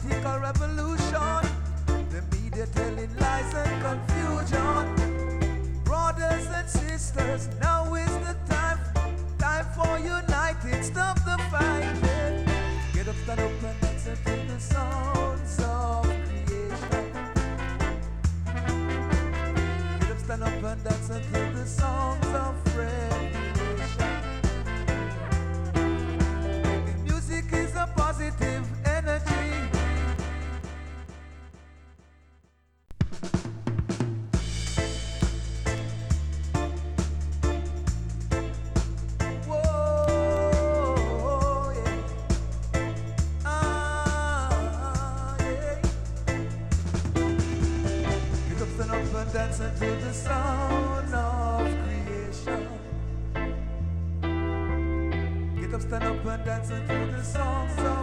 political revolution. The media telling lies and confusion. Brothers and sisters, now is the time for united. Stop the fighting. Get up, stand up, and dance into the sounds of creation. Get up, stand up, and dance into the songs of revelation. Music is a positive energy. Dancing to the sound of creation. Get up, stand up and dance to the songs of